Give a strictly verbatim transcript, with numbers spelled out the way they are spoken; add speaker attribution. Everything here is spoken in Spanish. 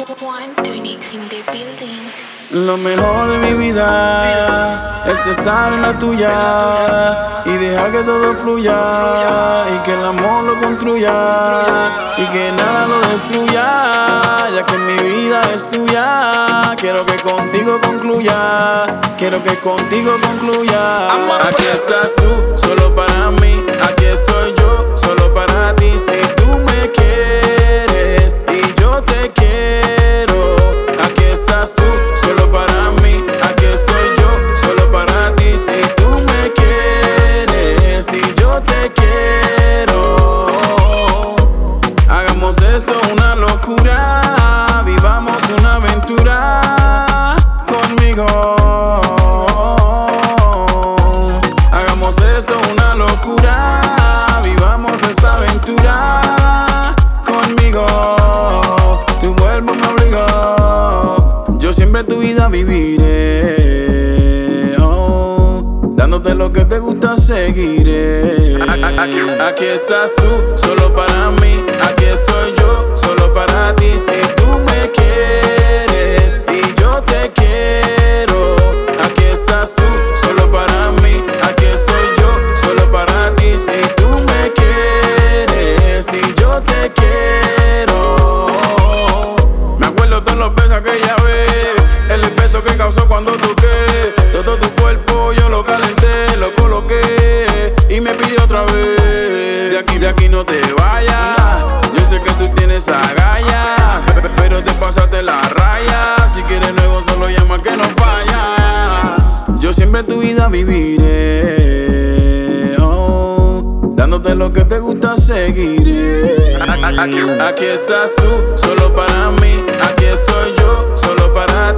Speaker 1: Lo mejor de mi vida es estar en la tuya y dejar que todo fluya y que el amor lo construya y que nada lo destruya, ya que mi vida es tuya. Quiero que contigo concluya, quiero que contigo concluya. Aquí estás tú, solo para mí. Aquí estoy yo, solo para ti. Si tú me quieres y yo te quiero, aquí estás tú, solo para mí. Aquí estoy yo, solo para ti. Si tú me quieres y yo te quiero, hagamos eso una locura, vivamos una aventura conmigo. Hagamos eso una locura, vivamos esta aventura conmigo. Tu cuerpo me obligó, yo siempre tu vida viviré, oh, dándote lo que te gusta seguiré. Aquí estás tú, solo para mí. Aquí estoy yo, solo para ti. Si tú me quieres y yo te quiero, aquí estás tú, solo para mí. Aquí estoy yo, solo para ti. Si tú me quieres y yo te quiero. Me acuerdo todos los besos aquella vez, el efecto que causó cuando toqué todo tu cuerpo. Yo lo calenté, lo coloqué y me pidió otra vez. De aquí, de aquí no te vayas. Yo sé que tú tienes agallas, pero te pasaste la raya. Si quieres luego solo llama que no falla. Yo siempre tu vida viviré, oh, dándote lo que te gusta seguiré. Aquí estás tú, solo para mí. Aquí estoy yo, solo para